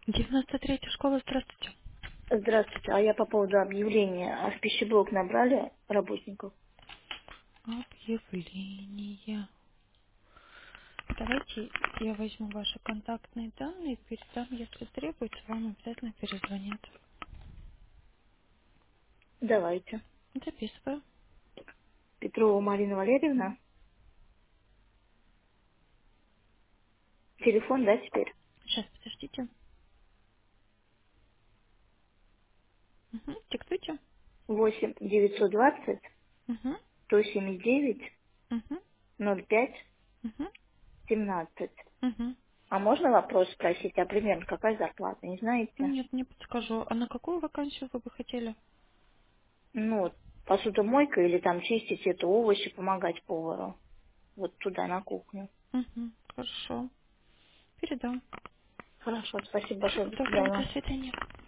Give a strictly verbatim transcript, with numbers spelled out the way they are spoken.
девяносто третья школа, здравствуйте. Здравствуйте, а я по поводу объявления. А в пищеблок набрали работников? Объявление. Давайте я возьму ваши контактные данные, передам, если требуется, вам обязательно перезвонят. Давайте. Записываю. Петрова Марина Валерьевна. Телефон, да, теперь? Сейчас, подождите. Угу. Диктуйте. Восемь девятьсот двадцать Угу. сто семьдесят девять Угу. ноль пять Угу. семнадцать. Угу. А можно вопрос спросить, а примерно какая зарплата, не знаете? Нет, не подскажу. А на какую вакансию вы бы хотели? Ну, вот, посудомойка или там чистить это овощи, помогать повару. Вот туда, на кухню. Угу. Хорошо. Передам. Хорошо, спасибо большое, Всего до доброго, до свидания. свидания.